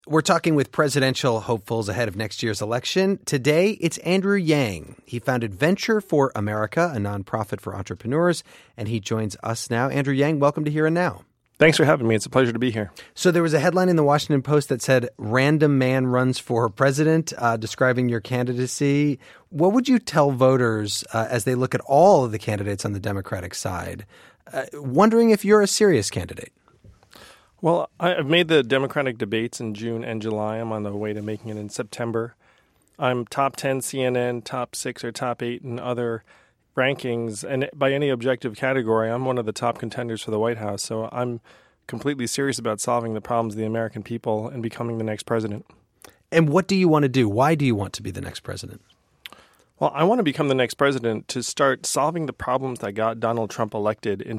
We're talking with presidential hopefuls ahead of next year's election. Today, it's Andrew Yang. He founded Venture for America, a nonprofit for entrepreneurs, and he joins us now. Andrew Yang, welcome to Here and Now. Thanks for having me. It's a pleasure to be here. So there was a headline in the Washington Post that said, "Random man runs for president," describing your candidacy. What would you tell voters as they look at all of the candidates on the Democratic side, wondering if you're a serious candidate? Well, I've made the Democratic debates in June and July. I'm on the way to making it in September. I'm top 10 CNN, top 6 or top 8 in other rankings. And by any objective category, I'm one of the top contenders for the White House. So I'm completely serious about solving the problems of the American people and becoming the next president. And what do you want to do? Why do you want to be the next president? Well, I want to become the next president to start solving the problems that got Donald Trump elected in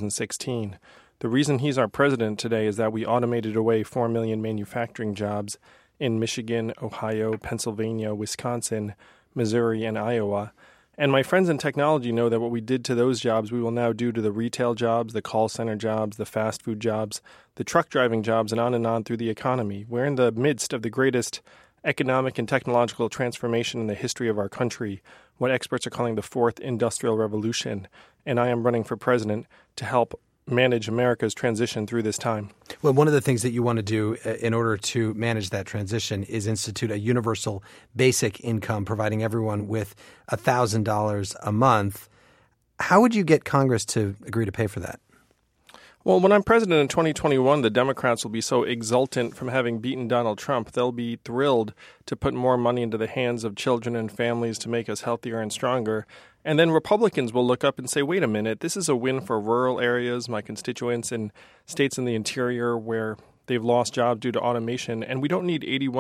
2016. The reason he's our president today is that we automated away 4 million manufacturing jobs in Michigan, Ohio, Pennsylvania, Wisconsin, Missouri, and Iowa. And my friends in technology know that what we did to those jobs, we will now do to the retail jobs, the call center jobs, the fast food jobs, the truck driving jobs, and on through the economy. We're in the midst of the greatest economic and technological transformation in the history of our country, what experts are calling the fourth industrial revolution. And I am running for president to help manage America's transition through this time. Well, one of the things that you want to do in order to manage that transition is institute a universal basic income, providing everyone with $1,000 a month. How would you get Congress to agree to pay for that? Well, when I'm president in 2021, the Democrats will be so exultant from having beaten Donald Trump. They'll be thrilled to put more money into the hands of children and families to make us healthier and stronger. And then Republicans will look up and say, wait a minute, this is a win for rural areas, my constituents in states in the interior where they've lost jobs due to automation. And we don't need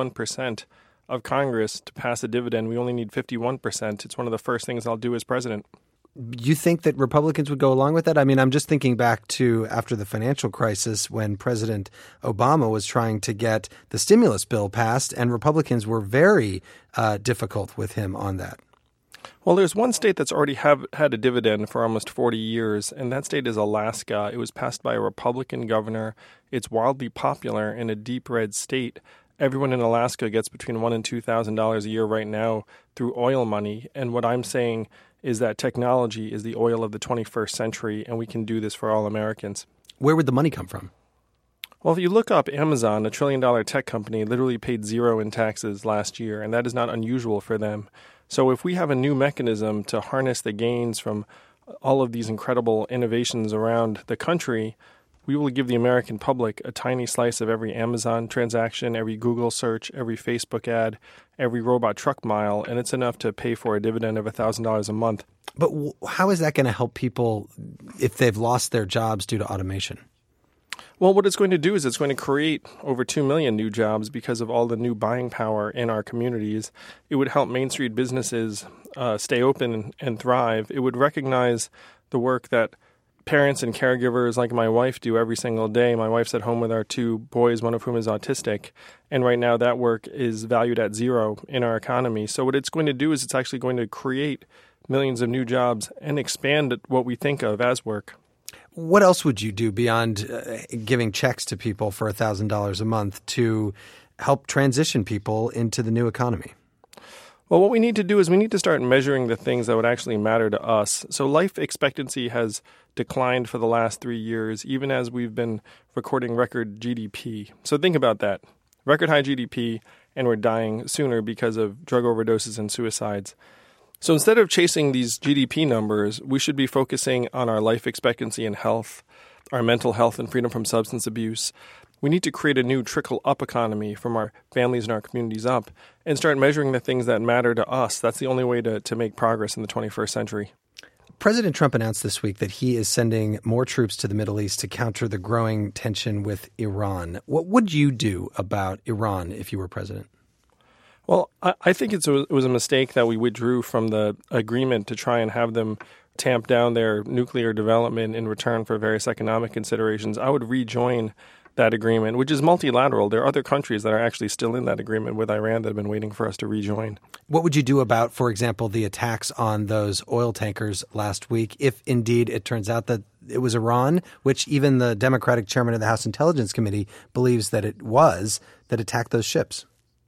81% of Congress to pass a dividend. We only need 51%. It's one of the first things I'll do as president. You think that Republicans would go along with that? I mean, I'm just thinking back to after the financial crisis when President Obama was trying to get the stimulus bill passed, and Republicans were very difficult with him on that. Well, there's one state that's already had a dividend for almost 40 years, and that state is Alaska. It was passed by a Republican governor. It's wildly popular in a deep red state. Everyone in Alaska gets between $1,000 and $2,000 a year right now through oil money. And what I'm saying is that technology is the oil of the 21st century, and we can do this for all Americans. Where would the money come from? Well, if you look up Amazon, a $1 trillion tech company, literally paid zero in taxes last year, and that is not unusual for them. So if we have a new mechanism to harness the gains from all of these incredible innovations around the country, we will give the American public a tiny slice of every Amazon transaction, every Google search, every Facebook ad, every robot truck mile, and it's enough to pay for a dividend of $1,000 a month. But how is that going to help people if they've lost their jobs due to automation? Well, what it's going to do is it's going to create over 2 million new jobs because of all the new buying power in our communities. It would help Main Street businesses stay open and thrive. It would recognize the work that parents and caregivers like my wife do every single day. My wife's at home with our 2 boys, one of whom is autistic. And right now that work is valued at zero in our economy. So what it's going to do is it's actually going to create millions of new jobs and expand what we think of as work. What else would you do beyond giving checks to people for $1,000 a month to help transition people into the new economy? Well, what we need to do is we need to start measuring the things that would actually matter to us. So life expectancy has declined for the last 3 years, even as we've been recording record GDP. So think about that. Record high GDP, and we're dying sooner because of drug overdoses and suicides. So instead of chasing these GDP numbers, we should be focusing on our life expectancy and health, our mental health and freedom from substance abuse. We need to create a new trickle-up economy from our families and our communities up and start measuring the things that matter to us. That's the only way to make progress in the 21st century. President Trump announced this week that he is sending more troops to the Middle East to counter the growing tension with Iran. What would you do about Iran if you were president? Well, I think it was a mistake that we withdrew from the agreement to try and have them tamp down their nuclear development in return for various economic considerations. I would rejoin that agreement, which is multilateral. There are other countries that are actually still in that agreement with Iran that have been waiting for us to rejoin. What would you do about, for example, the attacks on those oil tankers last week, if indeed it turns out that it was Iran, which even the Democratic chairman of the House Intelligence Committee believes that it was, that attacked those ships.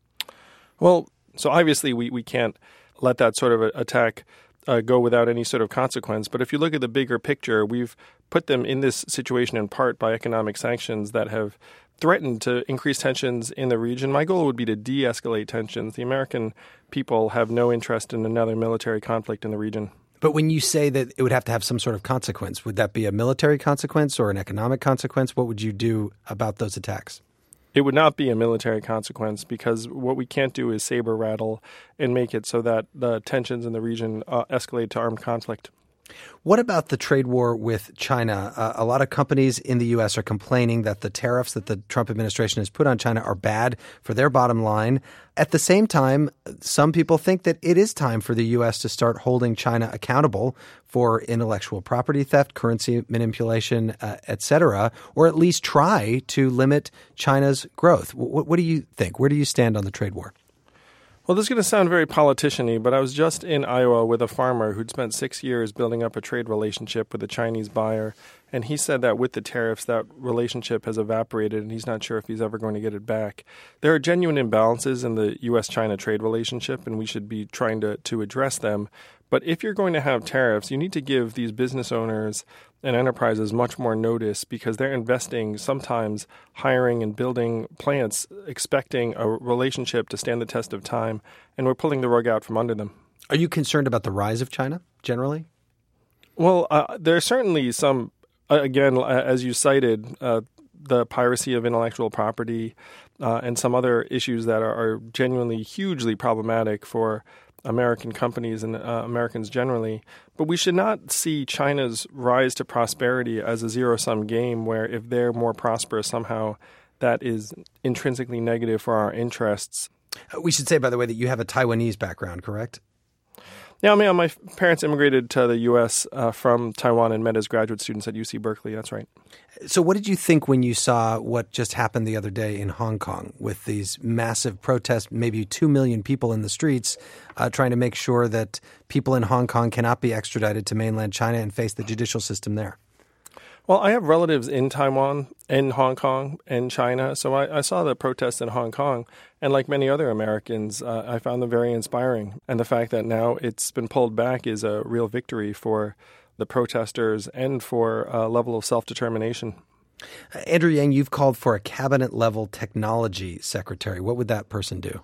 Well, so obviously we can't let that sort of attack go without any sort of consequence. But if you look at the bigger picture, we've put them in this situation in part by economic sanctions that have threatened to increase tensions in the region. My goal would be to de-escalate tensions. The American people have no interest in another military conflict in the region. But when you say that it would have to have some sort of consequence, would that be a military consequence or an economic consequence? What would you do about those attacks? It would not be a military consequence because what we can't do is saber rattle and make it so that the tensions in the region escalate to armed conflict. What about the trade war with China? A lot of companies in the U.S. are complaining that the tariffs that the Trump administration has put on China are bad for their bottom line. At the same time, some people think that it is time for the U.S. to start holding China accountable for intellectual property theft, currency manipulation, et cetera, or at least try to limit China's growth. What do you think? Where do you stand on the trade war? Well, this is going to sound very politician-y, but I was just in Iowa with a farmer who'd spent 6 years building up a trade relationship with a Chinese buyer, and he said that with the tariffs, that relationship has evaporated, and he's not sure if he's ever going to get it back. There are genuine imbalances in the U.S.-China trade relationship, and we should be trying to address them. But if you're going to have tariffs, you need to give these business owners and enterprises much more notice because they're investing, sometimes hiring and building plants, expecting a relationship to stand the test of time, and we're pulling the rug out from under them. Are you concerned about the rise of China generally? Well, there are certainly some, again, as you cited, the piracy of intellectual property and some other issues that are genuinely hugely problematic for American companies and Americans generally. But we should not see China's rise to prosperity as a zero-sum game where if they're more prosperous somehow, that is intrinsically negative for our interests. We should say, by the way, that you have a Taiwanese background, correct? Yeah, my parents immigrated to the U.S. From Taiwan and met as graduate students at UC Berkeley. That's right. So what did you think when you saw what just happened the other day in Hong Kong with these massive protests, maybe 2 million people in the streets trying to make sure that people in Hong Kong cannot be extradited to mainland China and face the judicial system there? Well, I have relatives in Taiwan, in Hong Kong, and China. So I saw the protests in Hong Kong. And like many other Americans, I found them very inspiring. And the fact that now it's been pulled back is a real victory for the protesters and for a level of self-determination. Andrew Yang, you've called for a cabinet-level technology secretary. What would that person do?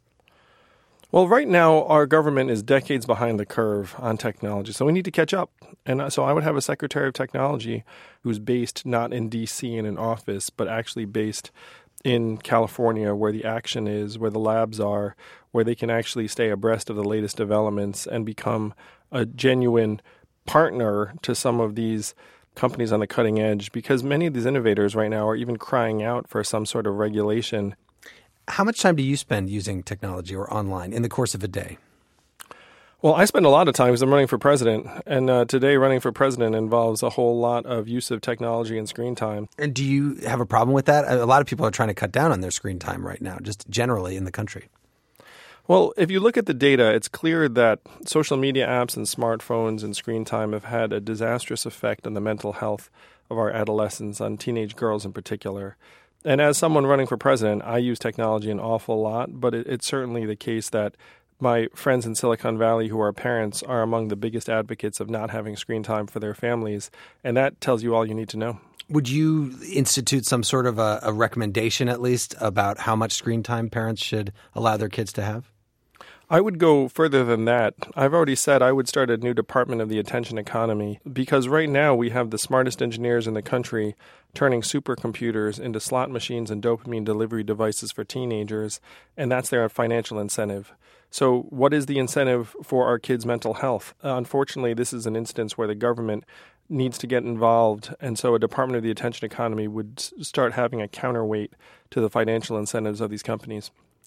Well, right now, our government is decades behind the curve on technology, so we need to catch up. And so I would have a secretary of technology who's based not in D.C. in an office, but actually based in California where the action is, where the labs are, where they can actually stay abreast of the latest developments and become a genuine partner to some of these companies on the cutting edge, because many of these innovators right now are even crying out for some sort of regulation. How much time do you spend using technology or online in the course of a day? Well, I spend a lot of time because I'm running for president, and today running for president involves a whole lot of use of technology and screen time. And do you have a problem with that? A lot of people are trying to cut down on their screen time right now, just generally in the country. Well, if you look at the data, it's clear that social media apps and smartphones and screen time have had a disastrous effect on the mental health of our adolescents, on teenage girls in particular. And as someone running for president, I use technology an awful lot, but it's certainly the case that my friends in Silicon Valley who are parents are among the biggest advocates of not having screen time for their families, and that tells you all you need to know. Would you institute some sort of a recommendation, at least, about how much screen time parents should allow their kids to have? I would go further than that. I've already said I would start a new department of the attention economy because right now we have the smartest engineers in the country turning supercomputers into slot machines and dopamine delivery devices for teenagers, and that's their financial incentive. So what is the incentive for our kids' mental health? Unfortunately, this is an instance where the government needs to get involved, and so a department of the attention economy would start having a counterweight to the financial incentives of these companies.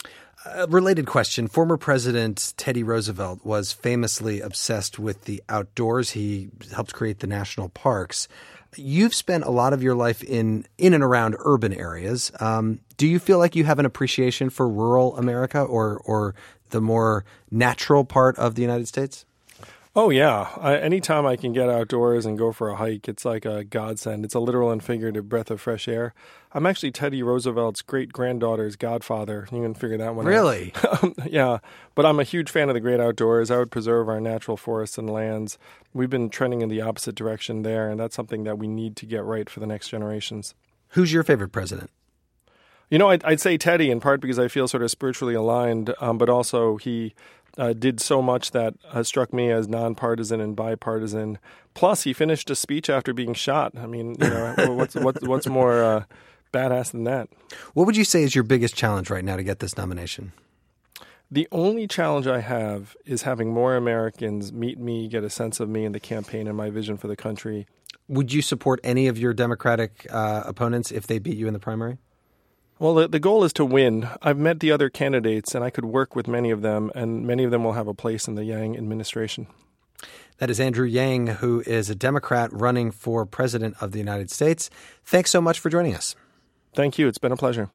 A related question. Former President Teddy Roosevelt was famously obsessed with the outdoors. He helped create the national parks. You've spent a lot of your life in and around urban areas. Do you feel like you have an appreciation for rural America or the more natural part of the United States? Oh, yeah. Anytime I can get outdoors and go for a hike, it's like a godsend. It's a literal and figurative breath of fresh air. I'm actually Teddy Roosevelt's great-granddaughter's godfather. You can figure that one out. Really? Yeah, but I'm a huge fan of the great outdoors. I would preserve our natural forests and lands. We've been trending in the opposite direction there, and that's something that we need to get right for the next generations. Who's your favorite president? You know, I'd say Teddy, in part because I feel sort of spiritually aligned, but also he did so much that struck me as nonpartisan and bipartisan. Plus, he finished a speech after being shot. I mean, you know, what's more badass than that? What would you say is your biggest challenge right now to get this nomination? The only challenge I have is having more Americans meet me, get a sense of me and the campaign and my vision for the country. Would you support any of your Democratic opponents if they beat you in the primary? Well, the goal is to win. I've met the other candidates, and I could work with many of them, and many of them will have a place in the Yang administration. That is Andrew Yang, who is a Democrat running for president of the United States. Thanks so much for joining us. Thank you. It's been a pleasure.